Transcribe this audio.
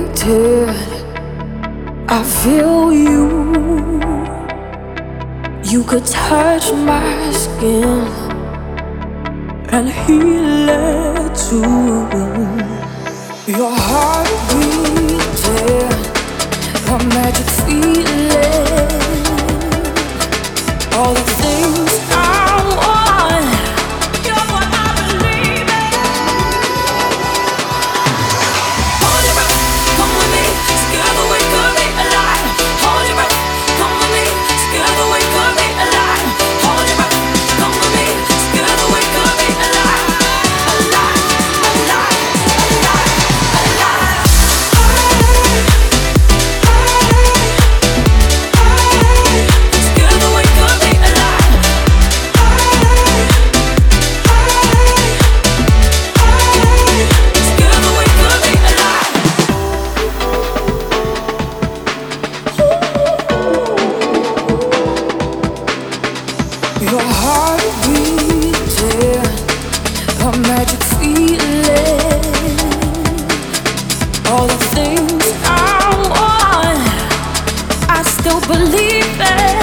beating. I feel you. You could touch my skin and heal it too. Your heart beating, a magic feeling. All the things I want, you're what I believe in. Hold your breath, come with me. Together we could be alive. Hold your breath, come with me. Together we could be alive. Hold your breath, come with me. Together we could be alive. Alive, alive, alive, alive. Together we could be alive. Together we could be alive. Your heart beating, a magic feeling. All the things I want, I still believe in.